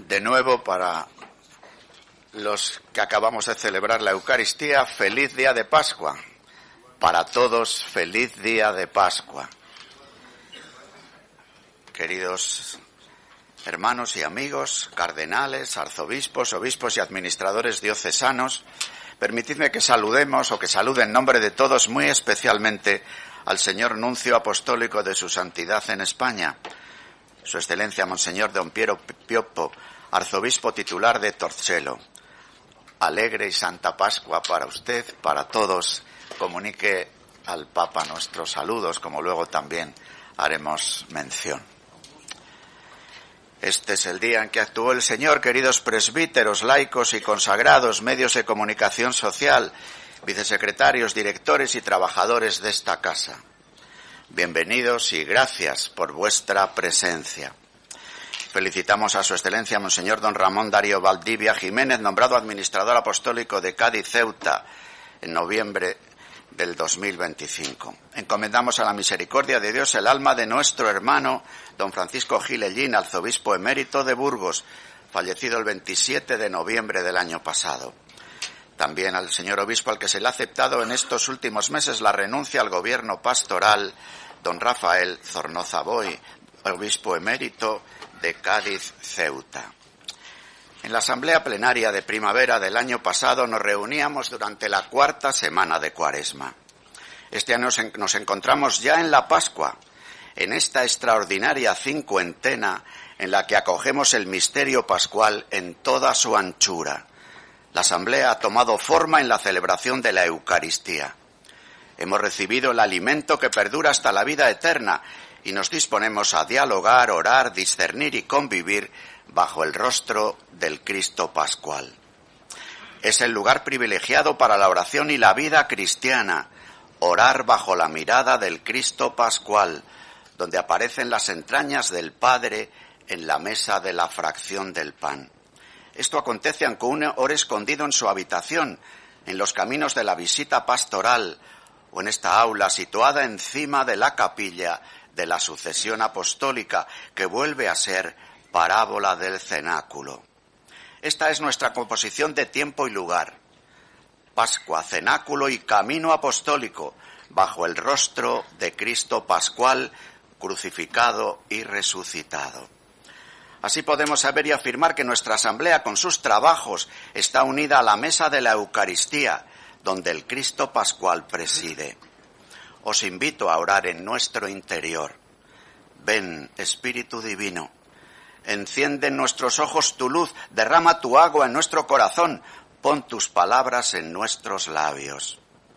De nuevo, para los que acabamos de celebrar la Eucaristía, feliz día de Pascua. Para todos, feliz día de Pascua. Queridos hermanos y amigos, cardenales, arzobispos, obispos y administradores diocesanos, permitidme que saludemos o que salude en nombre de todos muy especialmente al señor nuncio apostólico de su santidad en España, Su Excelencia Monseñor Don Piero Pioppo, arzobispo titular de Torcello. Alegre y santa Pascua para usted, para todos. Comunique al Papa nuestros saludos, como luego también haremos mención. Este es el día en que actuó el Señor, queridos presbíteros, laicos y consagrados, medios de comunicación social, vicesecretarios, directores y trabajadores de esta casa. Bienvenidos y gracias por vuestra presencia. Felicitamos a Su Excelencia Monseñor Don Ramón Darío Valdivia Jiménez, nombrado administrador apostólico de Cádiz Ceuta en noviembre del 2025. Encomendamos a la misericordia de Dios el alma de nuestro hermano Don Francisco Gil Ellín, arzobispo emérito de Burgos, fallecido el 27 de noviembre del año pasado. También al señor obispo, al que se le ha aceptado en estos últimos meses la renuncia al gobierno pastoral, Don Rafael Zornoza Boy, obispo emérito de Cádiz Ceuta. En la asamblea plenaria de primavera del año pasado nos reuníamos durante la cuarta semana de Cuaresma. Este año nos encontramos ya en la Pascua, en esta extraordinaria cincuentena en la que acogemos el misterio pascual en toda su anchura. La asamblea ha tomado forma en la celebración de la Eucaristía. Hemos recibido el alimento que perdura hasta la vida eterna y nos disponemos a dialogar, orar, discernir y convivir bajo el rostro del Cristo pascual. Es el lugar privilegiado para la oración y la vida cristiana, orar bajo la mirada del Cristo pascual, donde aparecen las entrañas del Padre en la mesa de la fracción del pan. Esto acontece aunque uno ore escondido en su habitación, en los caminos de la visita pastoral o en esta aula situada encima de la capilla de la sucesión apostólica que vuelve a ser parábola del cenáculo. Esta es nuestra composición de tiempo y lugar. Pascua, cenáculo y camino apostólico bajo el rostro de Cristo pascual, crucificado y resucitado. Así podemos saber y afirmar que nuestra asamblea con sus trabajos está unida a la mesa de la Eucaristía, donde el Cristo pascual preside. Os invito a orar en nuestro interior. Ven, Espíritu Divino, enciende en nuestros ojos tu luz, derrama tu agua en nuestro corazón, pon tus palabras en nuestros labios.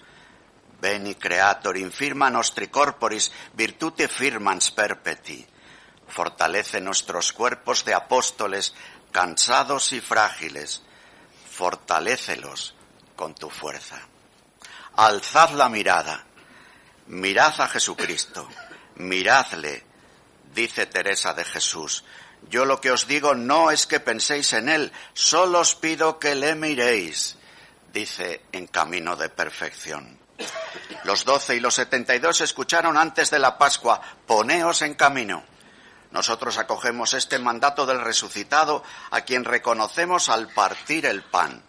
Veni Creator, infirma nostri corporis, virtute firmans perpeti. Fortalece nuestros cuerpos de apóstoles, cansados y frágiles. Fortalécelos con tu fuerza. Alzad la mirada. Mirad a Jesucristo. Miradle, dice Teresa de Jesús. Yo lo que os digo no es que penséis en Él, solo os pido que le miréis, dice en Camino de Perfección. Los 12 y los 72 escucharon antes de la Pascua, poneos en camino. Nosotros acogemos este mandato del resucitado, a quien reconocemos al partir el pan.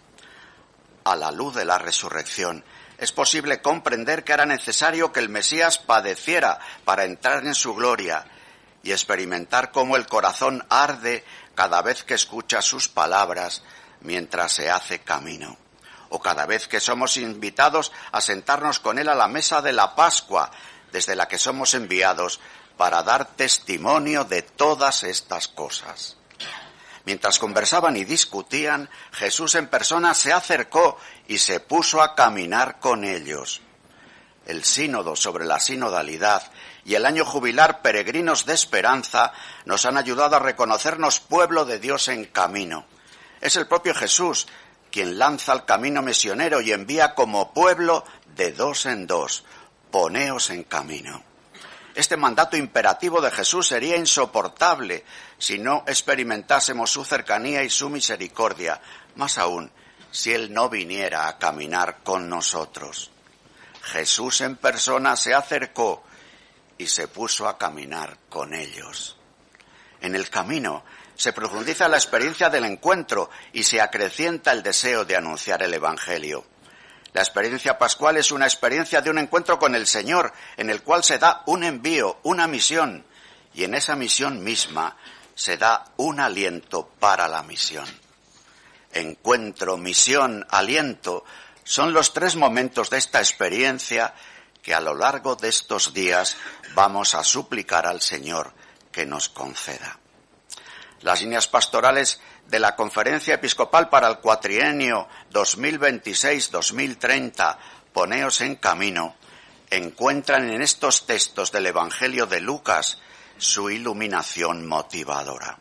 A la luz de la resurrección, es posible comprender que era necesario que el Mesías padeciera para entrar en su gloria y experimentar cómo el corazón arde cada vez que escucha sus palabras mientras se hace camino, o cada vez que somos invitados a sentarnos con él a la mesa de la Pascua, desde la que somos enviados para dar testimonio de todas estas cosas. Mientras conversaban y discutían, Jesús en persona se acercó y se puso a caminar con ellos. El sínodo sobre la sinodalidad y el año jubilar Peregrinos de Esperanza nos han ayudado a reconocernos pueblo de Dios en camino. Es el propio Jesús quien lanza el camino misionero y envía como pueblo de dos en dos. Poneos en camino. Este mandato imperativo de Jesús sería insoportable si no experimentásemos su cercanía y su misericordia, más aún si Él no viniera a caminar con nosotros. Jesús en persona se acercó y se puso a caminar con ellos. En el camino se profundiza la experiencia del encuentro y se acrecienta el deseo de anunciar el Evangelio. La experiencia pascual es una experiencia de un encuentro con el Señor, en el cual se da un envío, una misión, y en esa misión misma se da un aliento para la misión. Encuentro, misión, aliento son los tres momentos de esta experiencia que a lo largo de estos días vamos a suplicar al Señor que nos conceda. Las líneas pastorales de la Conferencia Episcopal para el cuatrienio 2026-2030, Poneos en Camino, encuentran en estos textos del Evangelio de Lucas su iluminación motivadora.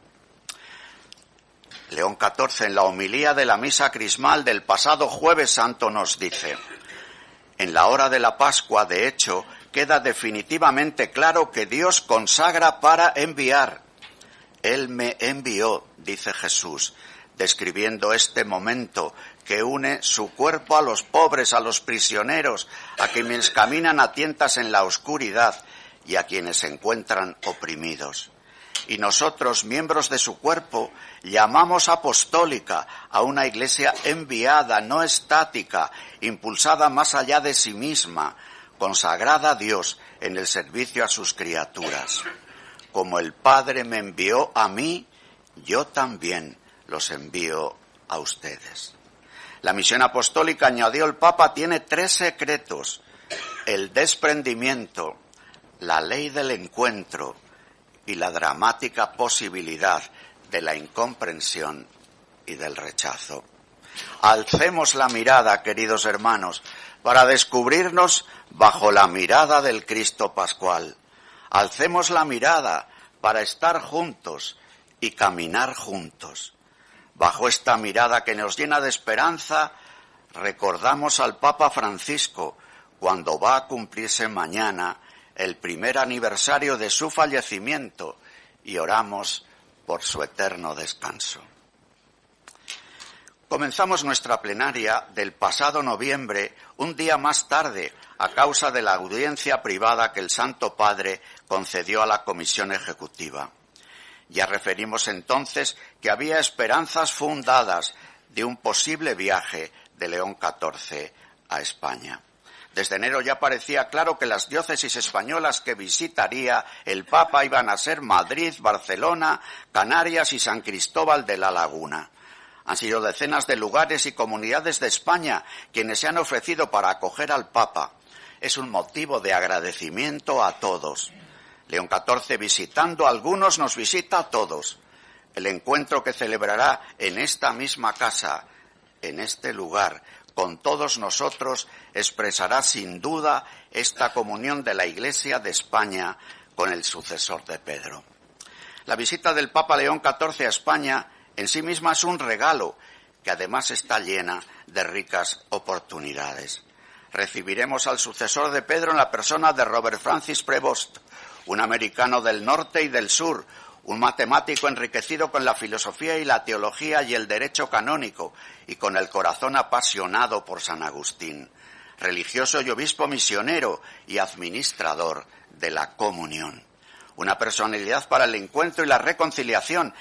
León XIV, en la homilía de la misa crismal del pasado Jueves Santo, nos dice: en la hora de la Pascua, de hecho, queda definitivamente claro que Dios consagra para enviar. Él me envió, dice Jesús, describiendo este momento que une su cuerpo a los pobres, a los prisioneros, a quienes caminan a tientas en la oscuridad y a quienes se encuentran oprimidos. Y nosotros, miembros de su cuerpo, llamamos apostólica a una iglesia enviada, no estática, impulsada más allá de sí misma, consagrada a Dios en el servicio a sus criaturas. Como el Padre me envió a mí, yo también los envío a ustedes. La misión apostólica, añadió el Papa, tiene 3 secretos: el desprendimiento, la ley del encuentro y la dramática posibilidad de la incomprensión y del rechazo. Alcemos la mirada, queridos hermanos, para descubrirnos bajo la mirada del Cristo Pascual. Alcemos la mirada para estar juntos y caminar juntos. Bajo esta mirada que nos llena de esperanza, recordamos al Papa Francisco cuando va a cumplirse mañana el primer aniversario de su fallecimiento y oramos por su eterno descanso. Comenzamos nuestra plenaria del pasado noviembre un día más tarde a causa de la audiencia privada que el Santo Padre concedió a la Comisión Ejecutiva. Ya referimos entonces que había esperanzas fundadas de un posible viaje de León XIV a España. Desde enero ya parecía claro que las diócesis españolas que visitaría el Papa iban a ser Madrid, Barcelona, Canarias y San Cristóbal de la Laguna. Han sido decenas de lugares y comunidades de España quienes se han ofrecido para acoger al Papa. Es un motivo de agradecimiento a todos. León XIV, visitando a algunos, nos visita a todos. El encuentro que celebrará en esta misma casa, en este lugar, con todos nosotros, expresará sin duda esta comunión de la Iglesia de España con el sucesor de Pedro. La visita del Papa León XIV a España en sí misma es un regalo que además está llena de ricas oportunidades. Recibiremos al sucesor de Pedro en la persona de Robert Francis Prevost, un americano del norte y del sur, un matemático enriquecido con la filosofía y la teología y el derecho canónico y con el corazón apasionado por San Agustín, religioso y obispo misionero y administrador de la comunión. Una personalidad para el encuentro y la reconciliación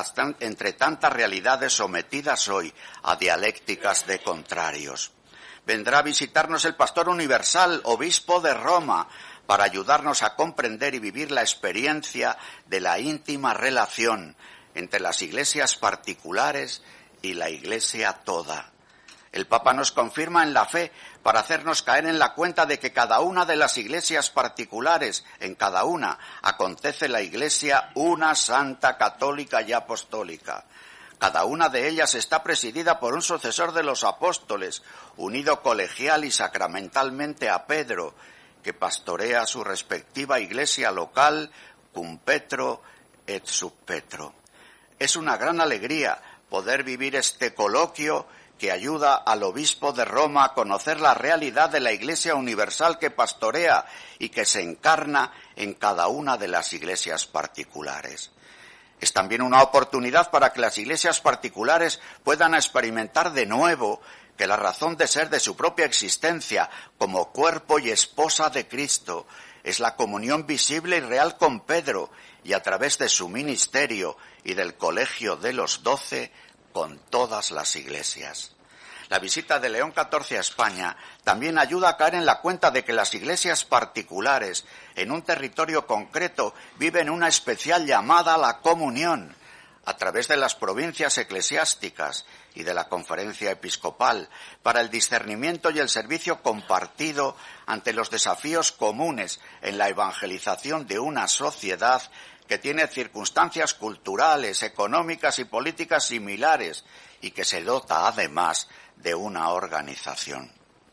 entre tantas realidades sometidas hoy a dialécticas de contrarios. Vendrá a visitarnos el pastor universal, obispo de Roma, para ayudarnos a comprender y vivir la experiencia de la íntima relación entre las iglesias particulares y la Iglesia toda. El Papa nos confirma en la fe para hacernos caer en la cuenta de que cada una de las iglesias particulares, en cada una, acontece la Iglesia una, santa, católica y apostólica. Cada una de ellas está presidida por un sucesor de los apóstoles, unido colegial y sacramentalmente a Pedro, que pastorea su respectiva iglesia local, cum Petro et sub Petro. Es una gran alegría poder vivir este coloquio que ayuda al obispo de Roma a conocer la realidad de la Iglesia universal que pastorea y que se encarna en cada una de las iglesias particulares. Es también una oportunidad para que las iglesias particulares puedan experimentar de nuevo que la razón de ser de su propia existencia como cuerpo y esposa de Cristo es la comunión visible y real con Pedro y a través de su ministerio y del Colegio de los 12 con todas las iglesias. La visita de León XIV a España también ayuda a caer en la cuenta de que las iglesias particulares en un territorio concreto viven una especial llamada a la comunión a través de las provincias eclesiásticas y de la conferencia episcopal para el discernimiento y el servicio compartido ante los desafíos comunes en la evangelización de una sociedad que tiene circunstancias culturales, económicas y políticas similares y que se dota además de una organización.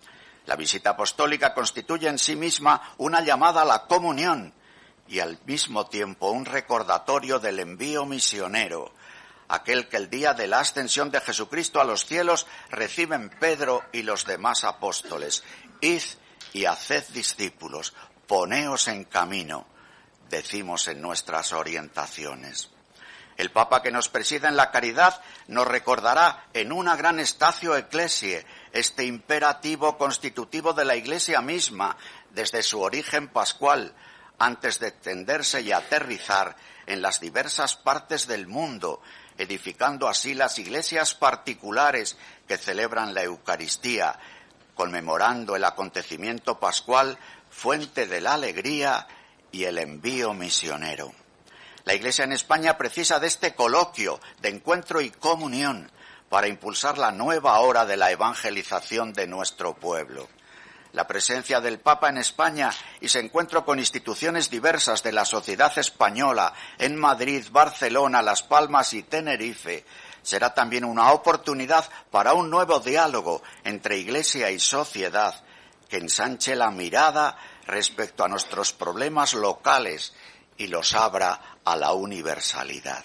La visita apostólica constituye en sí misma una llamada a la comunión y al mismo tiempo un recordatorio del envío misionero, aquel que el día de la ascensión de Jesucristo a los cielos reciben Pedro y los demás apóstoles. Id y haced discípulos, poneos en camino, decimos en nuestras orientaciones. El Papa que nos presida en la caridad nos recordará en una gran Statio Ecclesiae este imperativo constitutivo de la Iglesia misma desde su origen pascual, antes de extenderse y aterrizar en las diversas partes del mundo, edificando así las iglesias particulares que celebran la Eucaristía, conmemorando el acontecimiento pascual, fuente de la alegría y el envío misionero. La Iglesia en España precisa de este coloquio, de encuentro y comunión, para impulsar la nueva hora de la evangelización de nuestro pueblo. La presencia del Papa en España y su encuentro con instituciones diversas de la sociedad española en Madrid, Barcelona, Las Palmas y Tenerife será también una oportunidad para un nuevo diálogo entre Iglesia y sociedad que ensanche la mirada respecto a nuestros problemas locales y los abra a la universalidad.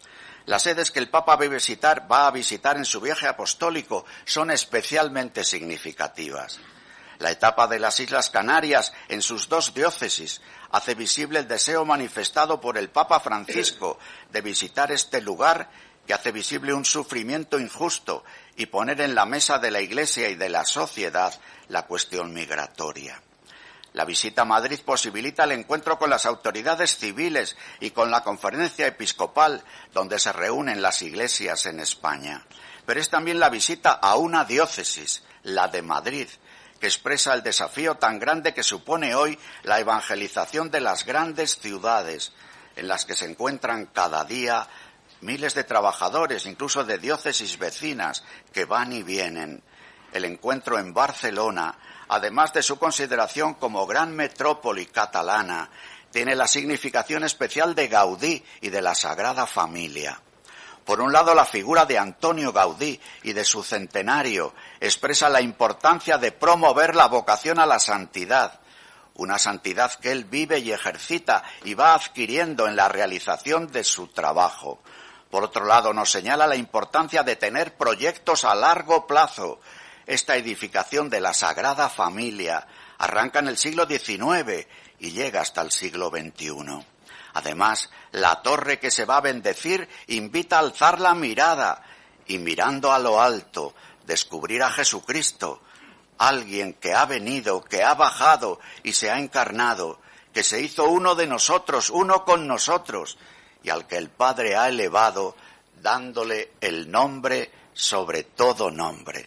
Las sedes que el Papa va a visitar en su viaje apostólico son especialmente significativas. La etapa de las Islas Canarias en sus 2 diócesis hace visible el deseo manifestado por el Papa Francisco de visitar este lugar que hace visible un sufrimiento injusto y poner en la mesa de la Iglesia y de la sociedad la cuestión migratoria. La visita a Madrid posibilita el encuentro con las autoridades civiles y con la conferencia episcopal donde se reúnen las iglesias en España. Pero es también la visita a una diócesis, la de Madrid, que expresa el desafío tan grande que supone hoy la evangelización de las grandes ciudades, en las que se encuentran cada día miles de trabajadores, incluso de diócesis vecinas, que van y vienen. El encuentro en Barcelona, además de su consideración como gran metrópoli catalana, tiene la significación especial de Gaudí y de la Sagrada Familia. Por un lado, la figura de Antonio Gaudí y de su centenario expresa la importancia de promover la vocación a la santidad, una santidad que él vive y ejercita y va adquiriendo en la realización de su trabajo. Por otro lado, nos señala la importancia de tener proyectos a largo plazo. Esta edificación de la Sagrada Familia arranca en el siglo XIX y llega hasta el siglo XXI. Además, la torre que se va a bendecir invita a alzar la mirada y, mirando a lo alto, descubrir a Jesucristo, alguien que ha venido, que ha bajado y se ha encarnado, que se hizo uno de nosotros, uno con nosotros, y al que el Padre ha elevado, dándole el nombre sobre todo nombre,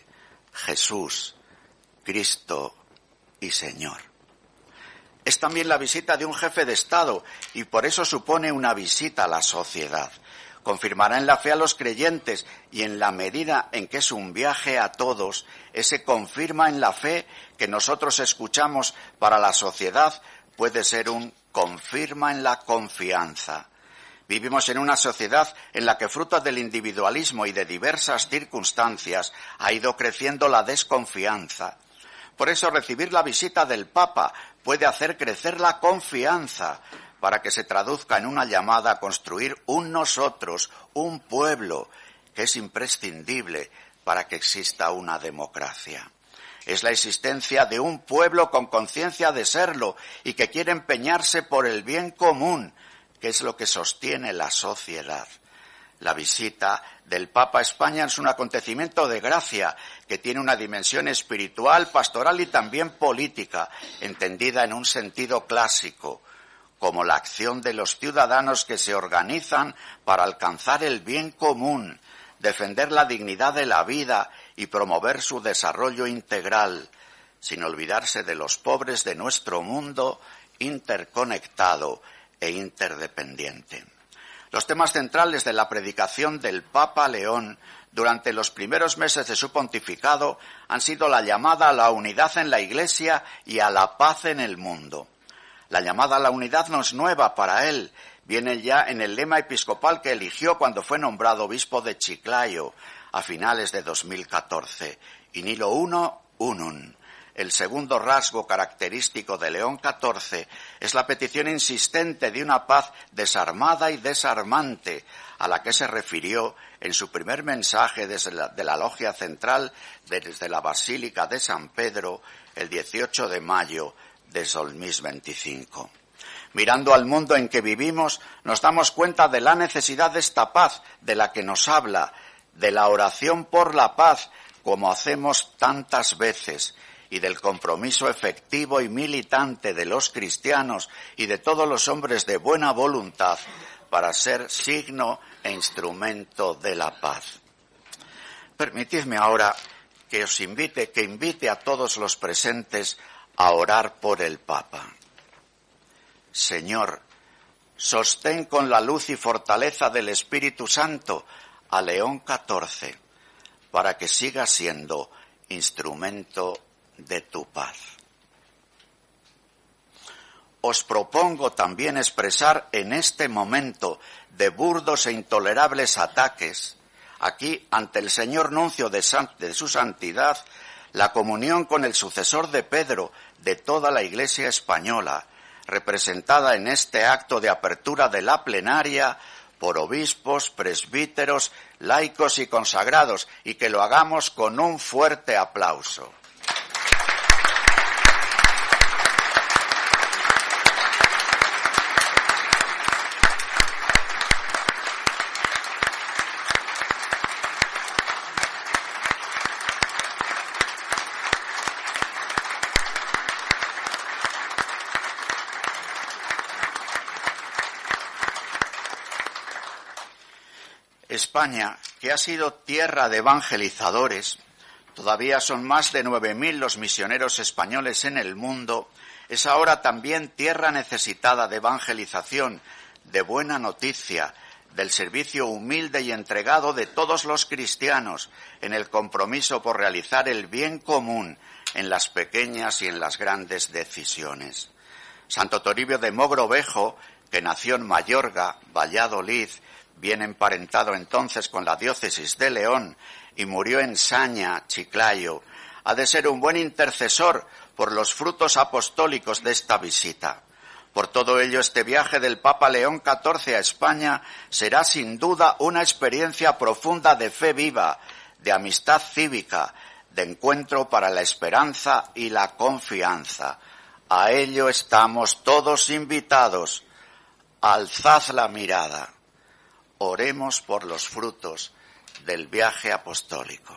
Jesús, Cristo y Señor. Es también la visita de un jefe de Estado y por eso supone una visita a la sociedad. Confirmará en la fe a los creyentes y en la medida en que es un viaje a todos, ese confirma en la fe que nosotros escuchamos para la sociedad puede ser un confirma en la confianza. Vivimos en una sociedad en la que, fruto del individualismo y de diversas circunstancias, ha ido creciendo la desconfianza. Por eso recibir la visita del Papa puede hacer crecer la confianza para que se traduzca en una llamada a construir un nosotros, un pueblo, que es imprescindible para que exista una democracia. Es la existencia de un pueblo con conciencia de serlo y que quiere empeñarse por el bien común, que es lo que sostiene la sociedad. La visita del Papa a España es un acontecimiento de gracia que tiene una dimensión espiritual, pastoral y también política, entendida en un sentido clásico. como la acción de los ciudadanos que se organizan para alcanzar el bien común, defender la dignidad de la vida y promover su desarrollo integral, sin olvidarse de los pobres de nuestro mundo interconectado e interdependiente. Los temas centrales de la predicación del Papa León durante los primeros meses de su pontificado han sido la llamada a la unidad en la Iglesia y a la paz en el mundo. La llamada a la unidad no es nueva para él, viene ya en el lema episcopal que eligió cuando fue nombrado obispo de Chiclayo a finales de 2014, in illo uno, unum. El segundo rasgo característico de León XIV es la petición insistente de una paz desarmada y desarmante, a la que se refirió en su primer mensaje de la Logia Central desde la Basílica de San Pedro el 18 de mayo de 2025. Mirando al mundo en que vivimos, nos damos cuenta de la necesidad de esta paz de la que nos habla, de la oración por la paz, como hacemos tantas veces, y del compromiso efectivo y militante de los cristianos y de todos los hombres de buena voluntad para ser signo e instrumento de la paz. Permitidme ahora que invite a todos los presentes a orar por el Papa. Señor, sostén con la luz y fortaleza del Espíritu Santo a León XIV, para que siga siendo instrumento de tu paz. Os propongo también expresar en este momento de burdos e intolerables ataques, aquí ante el señor nuncio de su santidad, la comunión con el sucesor de Pedro de toda la Iglesia española, representada en este acto de apertura de la plenaria por obispos, presbíteros, laicos y consagrados, y que lo hagamos con un fuerte aplauso. España, que ha sido tierra de evangelizadores, todavía son más de 9.000 los misioneros españoles en el mundo, es ahora también tierra necesitada de evangelización, de buena noticia, del servicio humilde y entregado de todos los cristianos en el compromiso por realizar el bien común en las pequeñas y en las grandes decisiones. Santo Toribio de Mogrovejo, que nació en Mayorga, Valladolid, bien emparentado entonces con la diócesis de León, y murió en Saña, Chiclayo, ha de ser un buen intercesor por los frutos apostólicos de esta visita. Por todo ello, este viaje del Papa León XIV a España será sin duda una experiencia profunda de fe viva, de amistad cívica, de encuentro para la esperanza y la confianza. A ello estamos todos invitados. Alzad la mirada. Oremos por los frutos del viaje apostólico.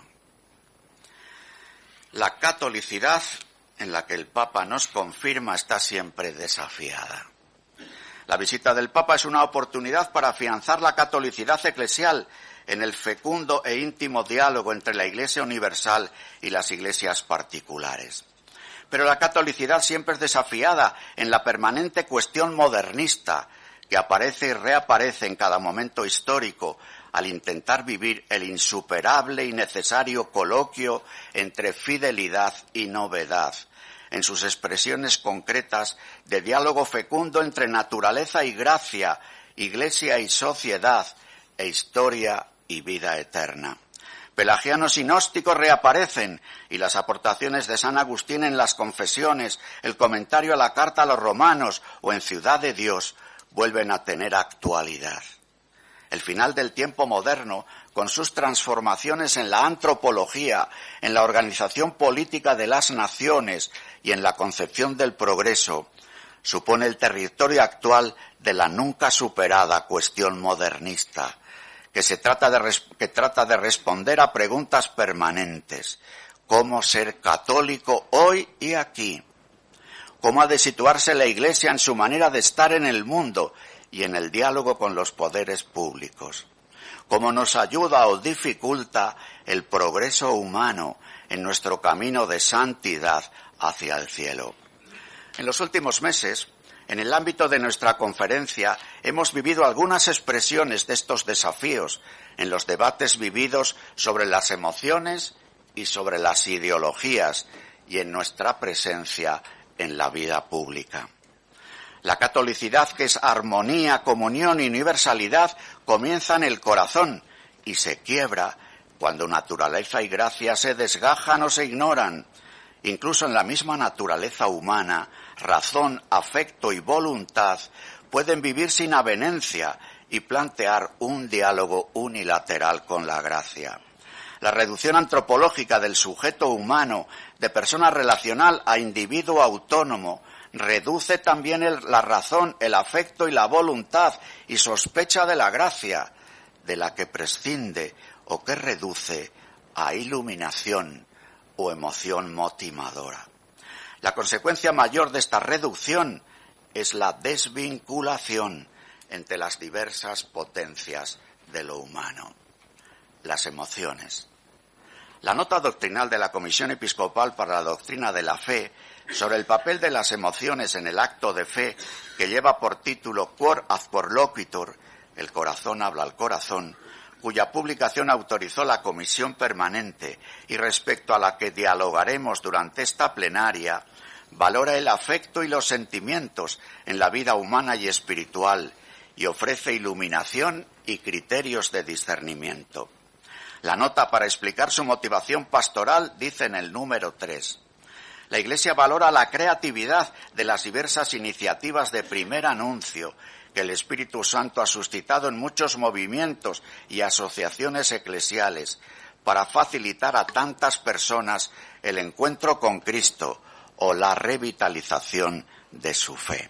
La catolicidad en la que el Papa nos confirma está siempre desafiada. La visita del Papa es una oportunidad para afianzar la catolicidad eclesial en el fecundo e íntimo diálogo entre la Iglesia universal y las iglesias particulares. Pero la catolicidad siempre es desafiada en la permanente cuestión modernista, que aparece y reaparece en cada momento histórico al intentar vivir el insuperable y necesario coloquio entre fidelidad y novedad, en sus expresiones concretas de diálogo fecundo entre naturaleza y gracia, iglesia y sociedad, e historia y vida eterna. Pelagianos y gnósticos reaparecen, y las aportaciones de San Agustín en las Confesiones, el comentario a la Carta a los Romanos o en Ciudad de Dios vuelven a tener actualidad. El final del tiempo moderno, con sus transformaciones en la antropología, en la organización política de las naciones y en la concepción del progreso, supone el territorio actual de la nunca superada cuestión modernista, que trata de responder a preguntas permanentes. ¿Cómo ser católico hoy y aquí? cómo ha de situarse la Iglesia en su manera de estar en el mundo y en el diálogo con los poderes públicos, cómo nos ayuda o dificulta el progreso humano en nuestro camino de santidad hacia el cielo. En los últimos meses, en el ámbito de nuestra conferencia, hemos vivido algunas expresiones de estos desafíos en los debates vividos sobre las emociones y sobre las ideologías y en nuestra presencia en la vida pública. La catolicidad, que es armonía, comunión y universalidad, comienza en el corazón y se quiebra cuando naturaleza y gracia se desgajan o se ignoran. Incluso en la misma naturaleza humana, razón, afecto y voluntad pueden vivir sin avenencia y plantear un diálogo unilateral con la gracia. La reducción antropológica del sujeto humano, de persona relacional a individuo autónomo, reduce también la razón, el afecto y la voluntad y sospecha de la gracia, de la que prescinde o que reduce a iluminación o emoción motivadora. La consecuencia mayor de esta reducción es la desvinculación entre las diversas potencias de lo humano. Las emociones. La nota doctrinal de la Comisión Episcopal para la Doctrina de la Fe sobre el papel de las emociones en el acto de fe, que lleva por título Cor ad cor loquitur, el corazón habla al corazón, cuya publicación autorizó la Comisión Permanente y respecto a la que dialogaremos durante esta plenaria, valora el afecto y los sentimientos en la vida humana y espiritual y ofrece iluminación y criterios de discernimiento. La nota, para explicar su motivación pastoral, dice en el número 3. La Iglesia valora la creatividad de las diversas iniciativas de primer anuncio que el Espíritu Santo ha suscitado en muchos movimientos y asociaciones eclesiales para facilitar a tantas personas el encuentro con Cristo o la revitalización de su fe.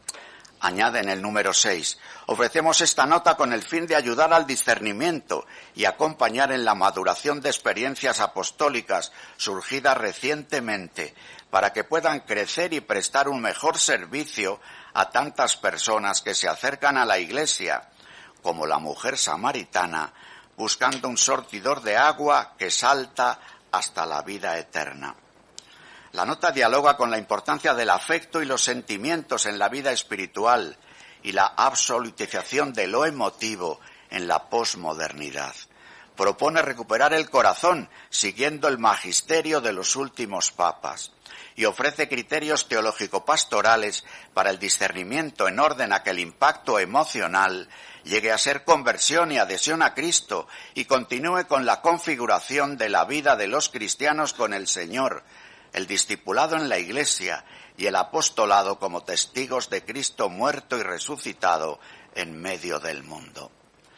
Añade en el número 6, ofrecemos esta nota con el fin de ayudar al discernimiento y acompañar en la maduración de experiencias apostólicas surgidas recientemente para que puedan crecer y prestar un mejor servicio a tantas personas que se acercan a la Iglesia, como la mujer samaritana, buscando un surtidor de agua que salta hasta la vida eterna. La nota dialoga con la importancia del afecto y los sentimientos en la vida espiritual y la absolutización de lo emotivo en la posmodernidad. Propone recuperar el corazón siguiendo el magisterio de los últimos papas y ofrece criterios teológico-pastorales para el discernimiento en orden a que el impacto emocional llegue a ser conversión y adhesión a Cristo y continúe con la configuración de la vida de los cristianos con el Señor, el discipulado en la Iglesia y el apostolado como testigos de Cristo muerto y resucitado en medio del mundo.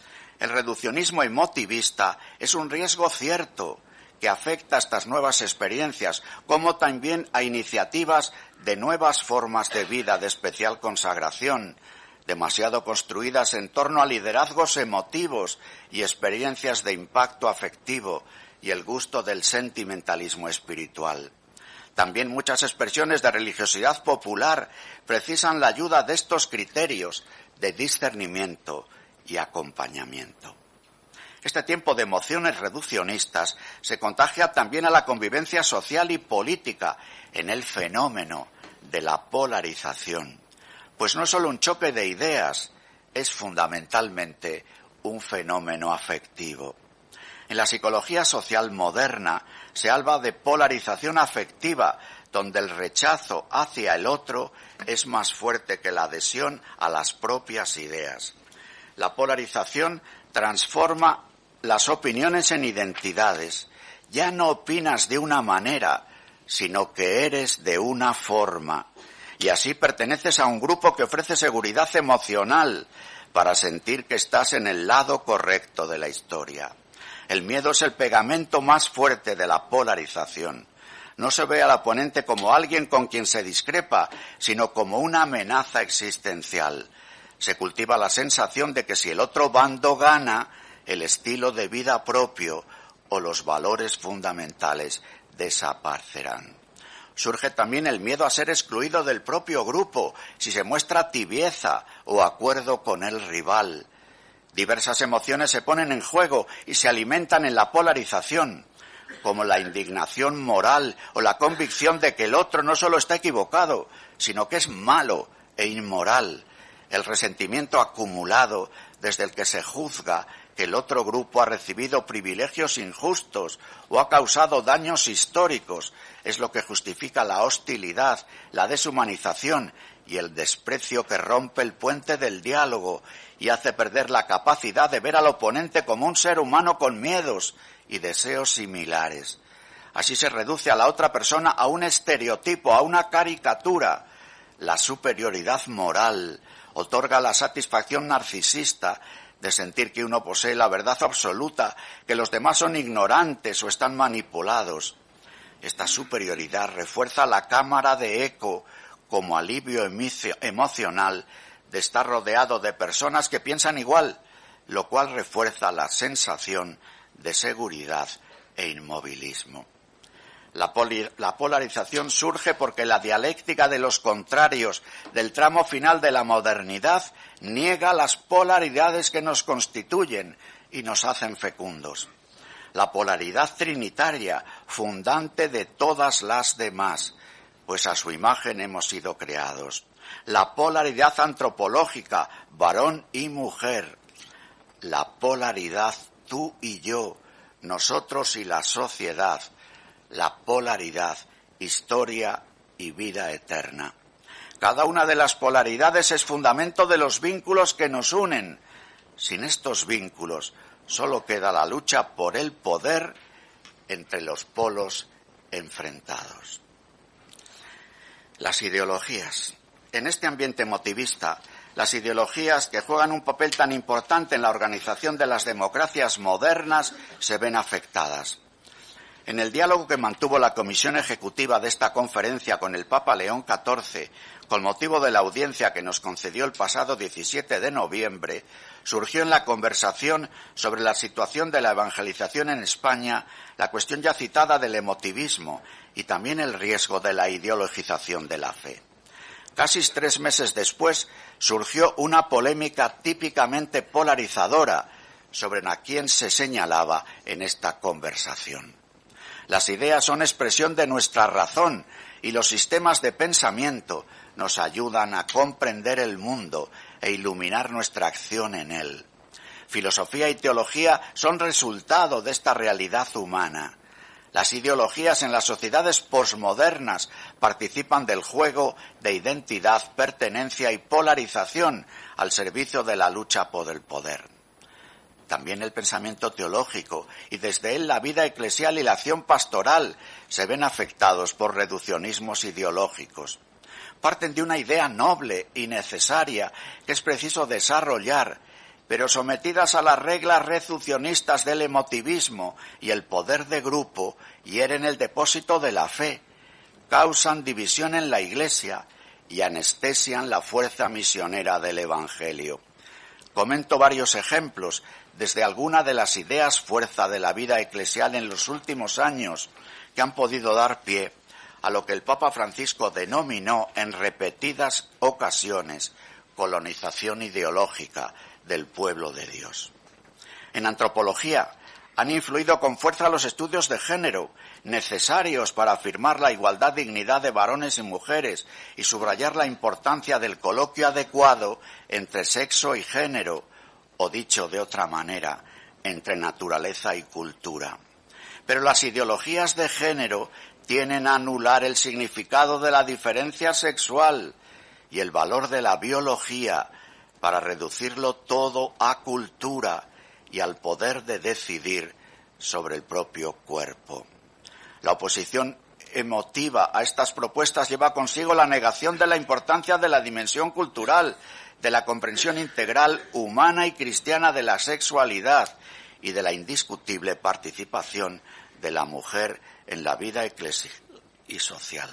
El reduccionismo emotivista es un riesgo cierto que afecta a estas nuevas experiencias, como también a iniciativas de nuevas formas de vida de especial consagración, demasiado construidas en torno a liderazgos emotivos y experiencias de impacto afectivo y el gusto del sentimentalismo espiritual. También muchas expresiones de religiosidad popular precisan la ayuda de estos criterios de discernimiento y acompañamiento. Este tiempo de emociones reduccionistas se contagia también a la convivencia social y política en el fenómeno de la polarización, pues no es solo un choque de ideas, es fundamentalmente un fenómeno afectivo. En la psicología social moderna se habla de polarización afectiva, donde el rechazo hacia el otro es más fuerte que la adhesión a las propias ideas. La polarización transforma las opiniones en identidades. Ya no opinas de una manera, sino que eres de una forma. Y así perteneces a un grupo que ofrece seguridad emocional para sentir que estás en el lado correcto de la historia. El miedo es el pegamento más fuerte de la polarización. No se ve al oponente como alguien con quien se discrepa, sino como una amenaza existencial. Se cultiva la sensación de que si el otro bando gana, el estilo de vida propio o los valores fundamentales desaparecerán. surge también el miedo a ser excluido del propio grupo si se muestra tibieza o acuerdo con el rival. Diversas emociones se ponen en juego y se alimentan en la polarización, como la indignación moral o la convicción de que el otro no solo está equivocado, sino que es malo e inmoral. El resentimiento acumulado desde el que se juzga que el otro grupo ha recibido privilegios injustos o ha causado daños históricos es lo que justifica la hostilidad, la deshumanización y el desprecio que rompe el puente del diálogo y hace perder la capacidad de ver al oponente como un ser humano con miedos y deseos similares. Así se reduce a la otra persona a un estereotipo, a una caricatura. La superioridad moral otorga la satisfacción narcisista de sentir que uno posee la verdad absoluta, que los demás son ignorantes o están manipulados. Esta superioridad refuerza la cámara de eco como alivio emocional de estar rodeado de personas que piensan igual, lo cual refuerza la sensación de seguridad e inmovilismo. La polarización surge porque la dialéctica de los contrarios del tramo final de la modernidad niega las polaridades que nos constituyen y nos hacen fecundos. La polaridad trinitaria, fundante de todas las demás, pues a su imagen hemos sido creados. La polaridad antropológica, varón y mujer. La polaridad tú y yo, nosotros y la sociedad. La polaridad, historia y vida eterna. Cada una de las polaridades es fundamento de los vínculos que nos unen. Sin estos vínculos, solo queda la lucha por el poder entre los polos enfrentados. Las ideologías. En este ambiente emotivista, las ideologías que juegan un papel tan importante en la organización de las democracias modernas se ven afectadas. En el diálogo que mantuvo la comisión ejecutiva de esta conferencia con el Papa León XIV, con motivo de la audiencia que nos concedió el pasado 17 de noviembre, surgió en la conversación sobre la situación de la evangelización en España la cuestión ya citada del emotivismo y también el riesgo de la ideologización de la fe. Casi 3 meses después surgió una polémica típicamente polarizadora sobre a quién se señalaba en esta conversación. Las ideas son expresión de nuestra razón y los sistemas de pensamiento nos ayudan a comprender el mundo e iluminar nuestra acción en él. Filosofía y teología son resultado de esta realidad humana. Las ideologías en las sociedades posmodernas participan del juego de identidad, pertenencia y polarización al servicio de la lucha por el poder. También el pensamiento teológico y desde él la vida eclesial y la acción pastoral se ven afectados por reduccionismos ideológicos. Parten de una idea noble y necesaria que es preciso desarrollar, pero sometidas a las reglas reduccionistas del emotivismo y el poder de grupo, hieren el depósito de la fe, causan división en la Iglesia y anestesian la fuerza misionera del Evangelio. Comento varios ejemplos desde alguna de las ideas fuerza de la vida eclesial en los últimos años que han podido dar pie a lo que el Papa Francisco denominó en repetidas ocasiones colonización ideológica del pueblo de Dios. En antropología han influido con fuerza los estudios de género, necesarios para afirmar la igualdad dignidad de varones y mujeres y subrayar la importancia del coloquio adecuado entre sexo y género, o dicho de otra manera, entre naturaleza y cultura. Pero las ideologías de género tienen a anular el significado de la diferencia sexual y el valor de la biología para reducirlo todo a cultura y al poder de decidir sobre el propio cuerpo. La oposición emotiva a estas propuestas lleva consigo la negación de la importancia de la dimensión cultural, de la comprensión integral humana y cristiana de la sexualidad y de la indiscutible participación de la mujer en la vida eclesial y social.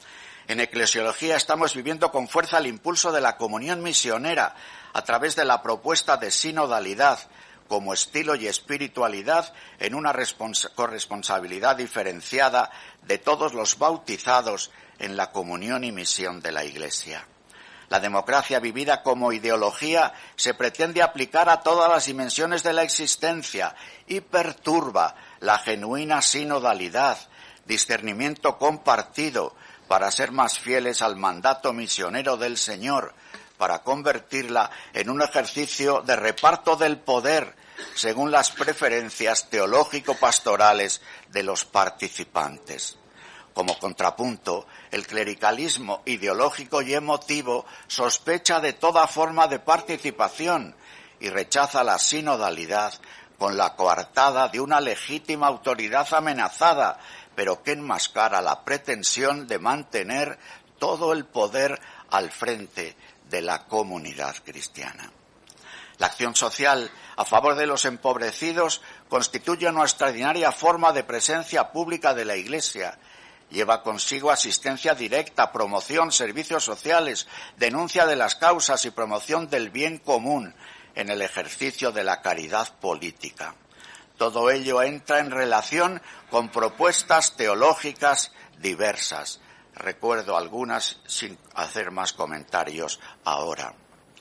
En eclesiología estamos viviendo con fuerza el impulso de la comunión misionera a través de la propuesta de sinodalidad, como estilo y espiritualidad en una corresponsabilidad diferenciada de todos los bautizados en la comunión y misión de la Iglesia. La democracia vivida como ideología se pretende aplicar a todas las dimensiones de la existencia y perturba la genuina sinodalidad, discernimiento compartido, para ser más fieles al mandato misionero del Señor, para convertirla en un ejercicio de reparto del poder según las preferencias teológico-pastorales de los participantes. Como contrapunto, el clericalismo ideológico y emotivo sospecha de toda forma de participación y rechaza la sinodalidad con la coartada de una legítima autoridad amenazada, pero que enmascara la pretensión de mantener todo el poder al frente de la comunidad cristiana. La acción social a favor de los empobrecidos constituye una extraordinaria forma de presencia pública de la Iglesia. Lleva consigo asistencia directa, promoción, servicios sociales, denuncia de las causas y promoción del bien común en el ejercicio de la caridad política. Todo ello entra en relación con propuestas teológicas diversas. Recuerdo algunas sin hacer más comentarios ahora.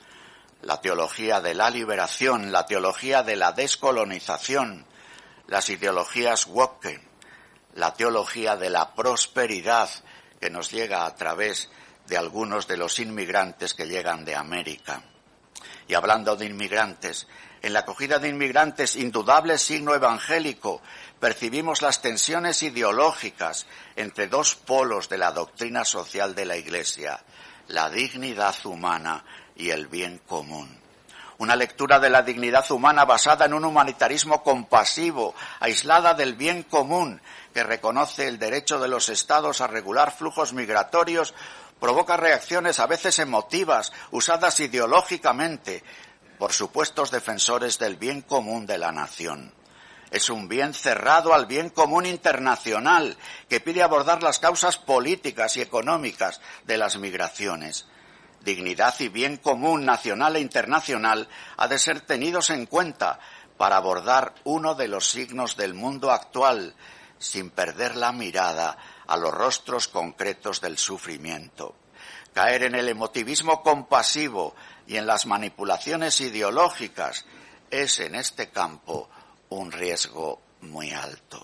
La teología de la liberación, la teología de la descolonización, las ideologías woke, la teología de la prosperidad que nos llega a través de algunos de los inmigrantes que llegan de América. Y hablando de inmigrantes, en la acogida de inmigrantes, indudable signo evangélico, percibimos las tensiones ideológicas entre dos polos de la doctrina social de la Iglesia, la dignidad humana y el bien común. Una lectura de la dignidad humana basada en un humanitarismo compasivo, aislada del bien común, que reconoce el derecho de los Estados a regular flujos migratorios, provoca reacciones a veces emotivas, usadas ideológicamente por supuestos defensores del bien común de la nación. Es un bien cerrado al bien común internacional que pide abordar las causas políticas y económicas de las migraciones. Dignidad y bien común nacional e internacional ha de ser tenidos en cuenta para abordar uno de los signos del mundo actual, sin perder la mirada a los rostros concretos del sufrimiento. Caer en el emotivismo compasivo y en las manipulaciones ideológicas es en este campo un riesgo muy alto.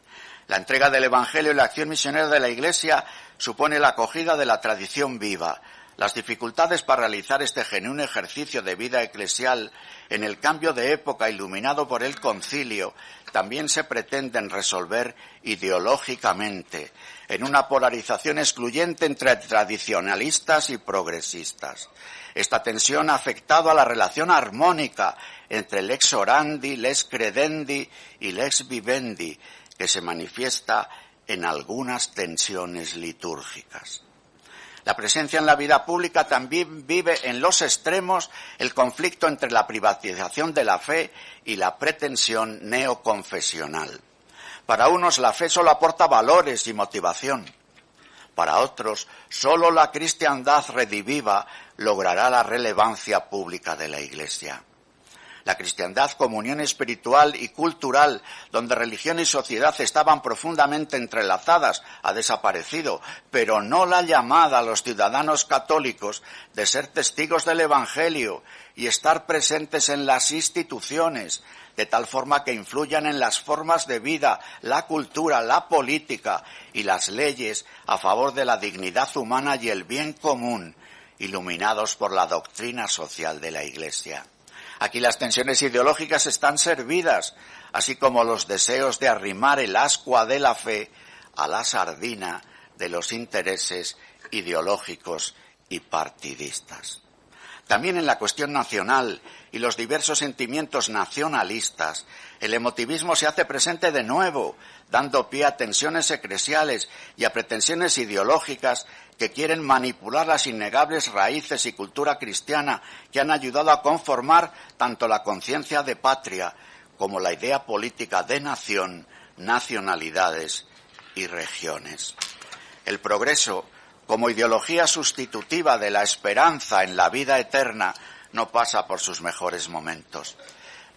La entrega del Evangelio y la acción misionera de la Iglesia supone la acogida de la tradición viva. Las dificultades para realizar este genuino ejercicio de vida eclesial en el cambio de época iluminado por el Concilio también se pretenden resolver ideológicamente en una polarización excluyente entre tradicionalistas y progresistas. Esta tensión ha afectado a la relación armónica entre lex orandi, lex credendi y lex vivendi, que se manifiesta en algunas tensiones litúrgicas. La presencia en la vida pública también vive en los extremos el conflicto entre la privatización de la fe y la pretensión neoconfesional. Para unos la fe solo aporta valores y motivación. Para otros, solo la cristiandad rediviva logrará la relevancia pública de la Iglesia. La cristiandad como unión espiritual y cultural, donde religión y sociedad estaban profundamente entrelazadas, ha desaparecido, pero no la llamada a los ciudadanos católicos de ser testigos del Evangelio y estar presentes en las instituciones, de tal forma que influyan en las formas de vida, la cultura, la política y las leyes a favor de la dignidad humana y el bien común, iluminados por la doctrina social de la Iglesia. Aquí las tensiones ideológicas están servidas, así como los deseos de arrimar el ascua de la fe a la sardina de los intereses ideológicos y partidistas. También en la cuestión nacional y los diversos sentimientos nacionalistas, el emotivismo se hace presente de nuevo, dando pie a tensiones eclesiales y a pretensiones ideológicas que quieren manipular las innegables raíces y cultura cristiana que han ayudado a conformar tanto la conciencia de patria como la idea política de nación, nacionalidades y regiones. El progreso, como ideología sustitutiva de la esperanza en la vida eterna, no pasa por sus mejores momentos.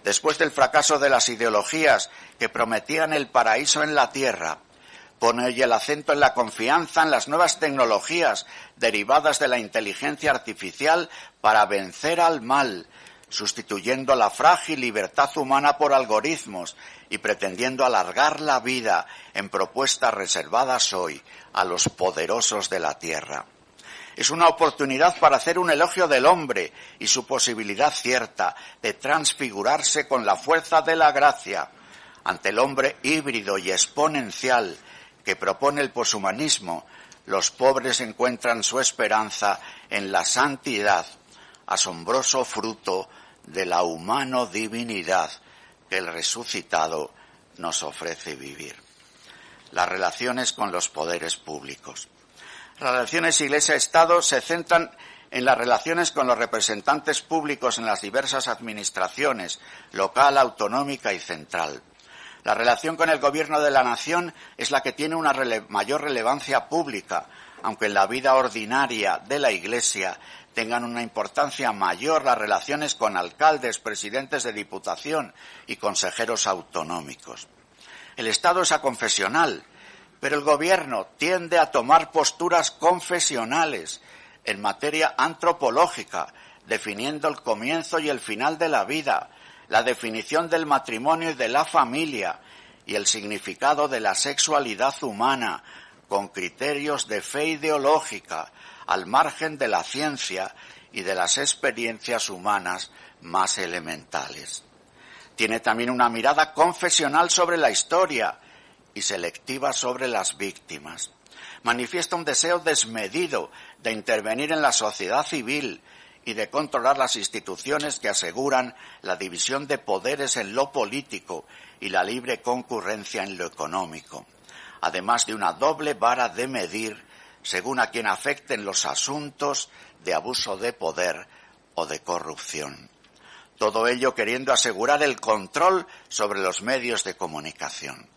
Después del fracaso de las ideologías que prometían el paraíso en la tierra, pone hoy el acento en la confianza en las nuevas tecnologías derivadas de la inteligencia artificial para vencer al mal, sustituyendo la frágil libertad humana por algoritmos y pretendiendo alargar la vida en propuestas reservadas hoy a los poderosos de la tierra. Es una oportunidad para hacer un elogio del hombre y su posibilidad cierta de transfigurarse con la fuerza de la gracia. Ante el hombre híbrido y exponencial que propone el poshumanismo, los pobres encuentran su esperanza en la santidad, asombroso fruto de la humano divinidad que el resucitado nos ofrece vivir. Las relaciones con los poderes públicos. Las relaciones Iglesia-Estado se centran en las relaciones con los representantes públicos en las diversas administraciones, local, autonómica y central. La relación con el gobierno de la nación es la que tiene una mayor relevancia pública, aunque en la vida ordinaria de la Iglesia tengan una importancia mayor las relaciones con alcaldes, presidentes de diputación y consejeros autonómicos. El Estado es aconfesional, pero el gobierno tiende a tomar posturas confesionales en materia antropológica, definiendo el comienzo y el final de la vida, la definición del matrimonio y de la familia y el significado de la sexualidad humana, con criterios de fe ideológica, al margen de la ciencia y de las experiencias humanas más elementales. Tiene también una mirada confesional sobre la historia y selectiva sobre las víctimas. Manifiesta un deseo desmedido de intervenir en la sociedad civil y de controlar las instituciones que aseguran la división de poderes en lo político y la libre concurrencia en lo económico, además de una doble vara de medir según a quien afecten los asuntos de abuso de poder o de corrupción. Todo ello queriendo asegurar el control sobre los medios de comunicación.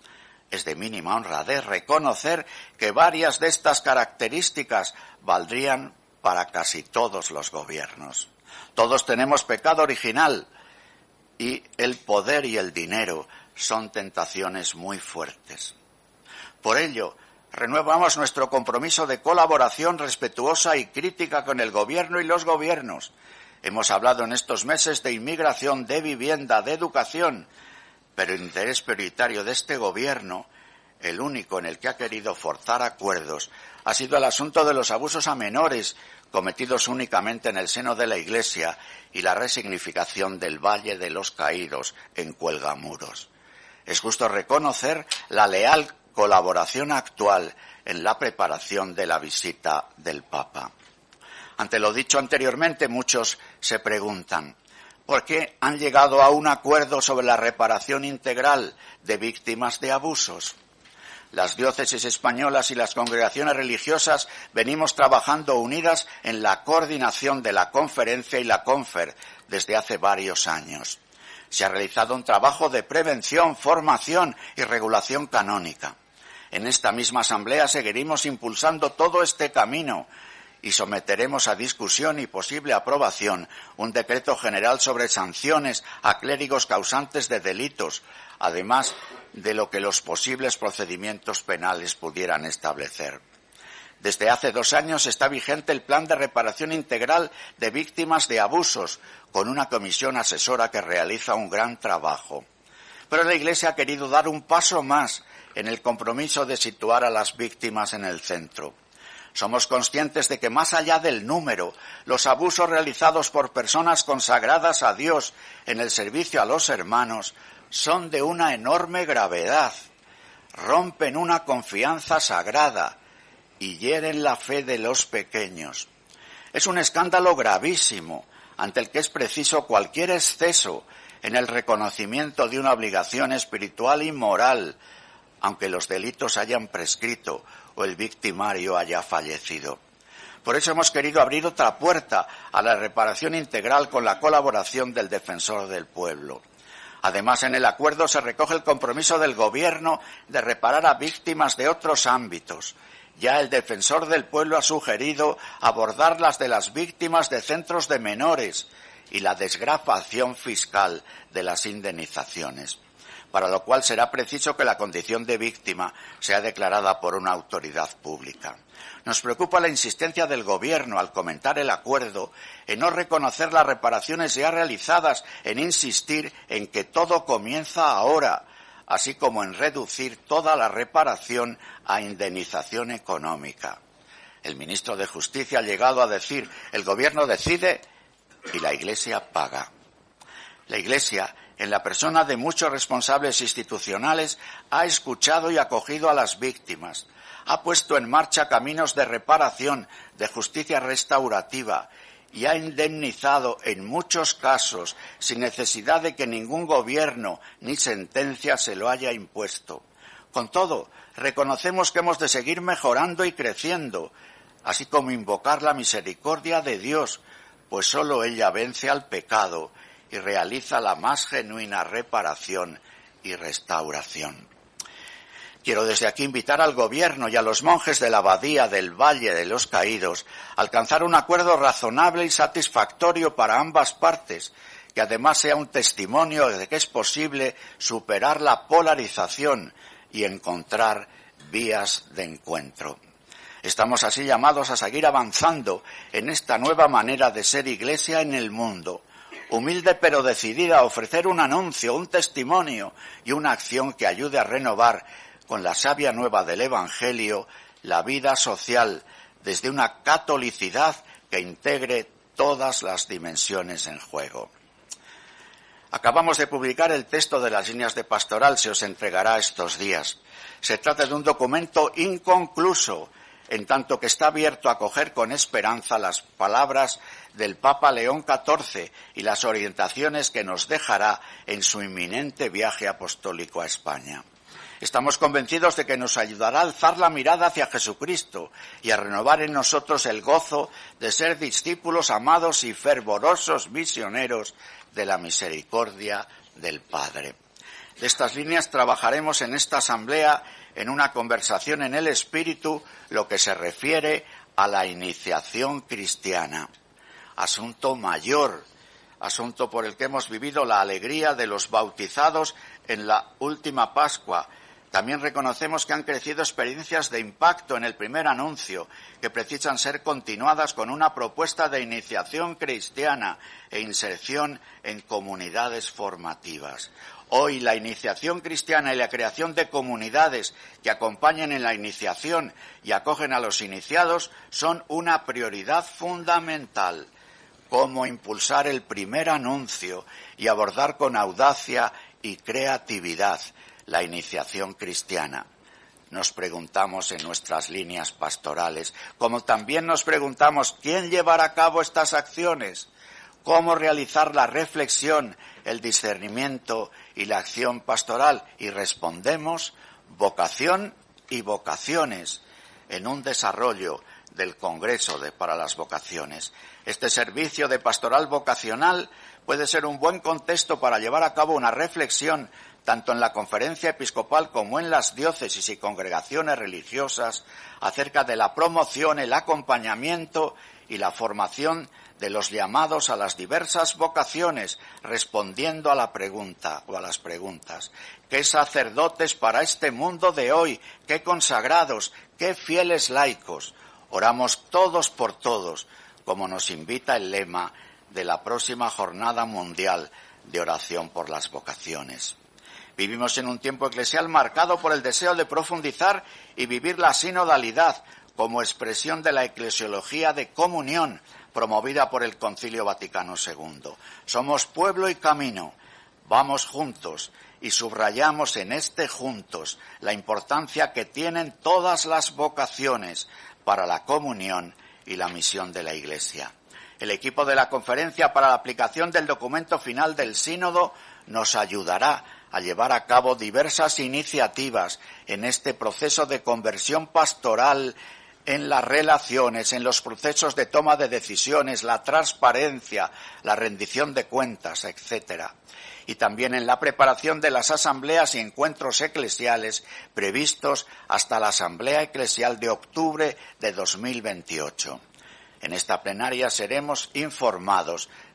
Es de mínima honradez reconocer que varias de estas características valdrían para casi todos los gobiernos. Todos tenemos pecado original y el poder y el dinero son tentaciones muy fuertes. Por ello, renovamos nuestro compromiso de colaboración respetuosa y crítica con el gobierno y los gobiernos. Hemos hablado en estos meses de inmigración, de vivienda, de educación, pero el interés prioritario de este gobierno, el único en el que ha querido forzar acuerdos, ha sido el asunto de los abusos a menores cometidos únicamente en el seno de la Iglesia y la resignificación del Valle de los Caídos en Cuelgamuros. Es justo reconocer la leal colaboración actual en la preparación de la visita del Papa. Ante lo dicho anteriormente, muchos se preguntan ¿por qué han llegado a un acuerdo sobre la reparación integral de víctimas de abusos? Las diócesis españolas y las congregaciones religiosas venimos trabajando unidas en la coordinación de la conferencia y la Confer desde hace varios años. Se ha realizado un trabajo de prevención, formación y regulación canónica. En esta misma asamblea seguiremos impulsando todo este camino y someteremos a discusión y posible aprobación un decreto general sobre sanciones a clérigos causantes de delitos, además de lo que los posibles procedimientos penales pudieran establecer. Desde hace 2 años está vigente el Plan de Reparación Integral de Víctimas de Abusos, con una comisión asesora que realiza un gran trabajo. Pero la Iglesia ha querido dar un paso más en el compromiso de situar a las víctimas en el centro. Somos conscientes de que más allá del número, los abusos realizados por personas consagradas a Dios en el servicio a los hermanos son de una enorme gravedad, rompen una confianza sagrada y hieren la fe de los pequeños. Es un escándalo gravísimo ante el que es preciso cualquier exceso en el reconocimiento de una obligación espiritual y moral, aunque los delitos hayan prescrito o el victimario haya fallecido. Por eso hemos querido abrir otra puerta a la reparación integral con la colaboración del Defensor del Pueblo. Además, en el acuerdo se recoge el compromiso del Gobierno de reparar a víctimas de otros ámbitos. Ya el Defensor del Pueblo ha sugerido abordar las de las víctimas de centros de menores y la desgravación fiscal de las indemnizaciones, para lo cual será preciso que la condición de víctima sea declarada por una autoridad pública. Nos preocupa la insistencia del Gobierno al comentar el acuerdo en no reconocer las reparaciones ya realizadas, en insistir en que todo comienza ahora, así como en reducir toda la reparación a indemnización económica. El ministro de Justicia ha llegado a decir: el Gobierno decide y la Iglesia paga. La Iglesia, en la persona de muchos responsables institucionales, ha escuchado y acogido a las víctimas, ha puesto en marcha caminos de reparación, de justicia restaurativa y ha indemnizado en muchos casos sin necesidad de que ningún gobierno ni sentencia se lo haya impuesto. Con todo, reconocemos que hemos de seguir mejorando y creciendo, así como invocar la misericordia de Dios, pues sólo ella vence al pecado y realiza la más genuina reparación y restauración. Quiero desde aquí invitar al Gobierno y a los monjes de la Abadía del Valle de los Caídos a alcanzar un acuerdo razonable y satisfactorio para ambas partes, que además sea un testimonio de que es posible superar la polarización y encontrar vías de encuentro. Estamos así llamados a seguir avanzando en esta nueva manera de ser Iglesia en el mundo, humilde pero decidida a ofrecer un anuncio, un testimonio y una acción que ayude a renovar con la savia nueva del Evangelio la vida social desde una catolicidad que integre todas las dimensiones en juego. Acabamos de publicar el texto de las líneas de pastoral, se os entregará estos días. Se trata de un documento inconcluso, en tanto que está abierto a acoger con esperanza las palabras del Papa León XIV y las orientaciones que nos dejará en su inminente viaje apostólico a España. Estamos convencidos de que nos ayudará a alzar la mirada hacia Jesucristo y a renovar en nosotros el gozo de ser discípulos amados y fervorosos misioneros de la misericordia del Padre. De estas líneas trabajaremos en esta asamblea en una conversación en el Espíritu, lo que se refiere a la iniciación cristiana. Asunto mayor, asunto por el que hemos vivido la alegría de los bautizados en la última Pascua. También reconocemos que han crecido experiencias de impacto en el primer anuncio, que precisan ser continuadas con una propuesta de iniciación cristiana e inserción en comunidades formativas. Hoy la iniciación cristiana y la creación de comunidades que acompañen en la iniciación y acogen a los iniciados son una prioridad fundamental. Cómo impulsar el primer anuncio y abordar con audacia y creatividad la iniciación cristiana. Nos preguntamos en nuestras líneas pastorales, como también nos preguntamos quién llevará a cabo estas acciones, cómo realizar la reflexión, el discernimiento y la acción pastoral, y respondemos vocación y vocaciones en un desarrollo del Congreso para las Vocaciones. Este servicio de pastoral vocacional puede ser un buen contexto para llevar a cabo una reflexión tanto en la Conferencia Episcopal como en las diócesis y congregaciones religiosas acerca de la promoción, el acompañamiento y la formación de los llamados a las diversas vocaciones, respondiendo a la pregunta o a las preguntas: ¿qué sacerdotes para este mundo de hoy? ¿Qué consagrados? ¿Qué fieles laicos? Oramos todos por todos, como nos invita el lema de la próxima Jornada Mundial de Oración por las Vocaciones. Vivimos en un tiempo eclesial marcado por el deseo de profundizar y vivir la sinodalidad como expresión de la eclesiología de comunión promovida por el Concilio Vaticano II. Somos pueblo y camino, vamos juntos y subrayamos en este juntos la importancia que tienen todas las vocaciones para la comunión y la misión de la Iglesia. El equipo de la conferencia para la aplicación del documento final del Sínodo nos ayudará a llevar a cabo diversas iniciativas en este proceso de conversión pastoral, en las relaciones, en los procesos de toma de decisiones, la transparencia, la rendición de cuentas, etcétera. Y también en la preparación de las asambleas y encuentros eclesiales previstos hasta la Asamblea Eclesial de octubre de 2028. En esta plenaria seremos informados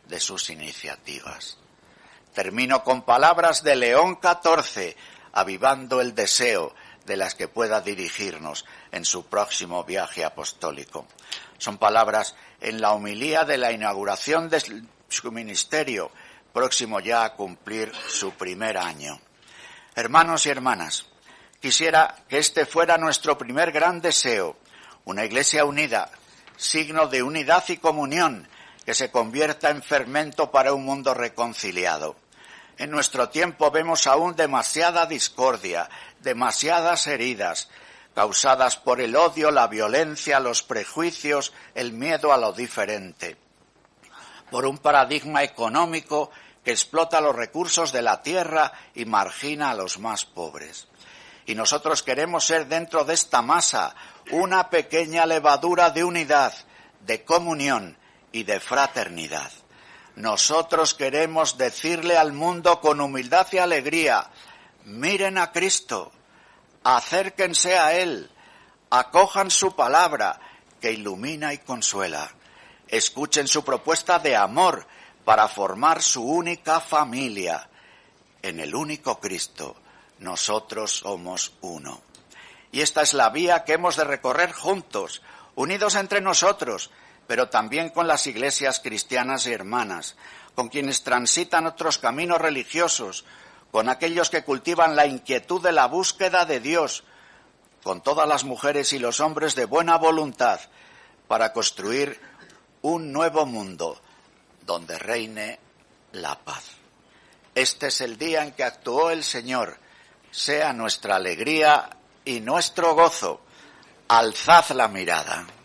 de sus iniciativas. Termino con palabras de León XIV, avivando el deseo de las que pueda dirigirnos en su próximo viaje apostólico. Son palabras en la homilía de la inauguración de su ministerio, próximo ya a cumplir su primer año. Hermanos y hermanas, quisiera que este fuera nuestro primer gran deseo, una Iglesia unida, signo de unidad y comunión, que se convierta en fermento para un mundo reconciliado. En nuestro tiempo vemos aún demasiada discordia, demasiadas heridas, causadas por el odio, la violencia, los prejuicios, el miedo a lo diferente, por un paradigma económico que explota los recursos de la tierra y margina a los más pobres. Y nosotros queremos ser dentro de esta masa una pequeña levadura de unidad, de comunión y de fraternidad. Nosotros queremos decirle al mundo con humildad y alegría: miren a Cristo, acérquense a Él, acojan su palabra que ilumina y consuela, escuchen su propuesta de amor para formar su única familia. En el único Cristo nosotros somos uno. Y esta es la vía que hemos de recorrer juntos, unidos entre nosotros, pero también con las iglesias cristianas y hermanas, con quienes transitan otros caminos religiosos, con aquellos que cultivan la inquietud de la búsqueda de Dios, con todas las mujeres y los hombres de buena voluntad, para construir un nuevo mundo donde reine la paz. Este es el día en que actuó el Señor. Sea nuestra alegría y nuestro gozo. Alzad la mirada.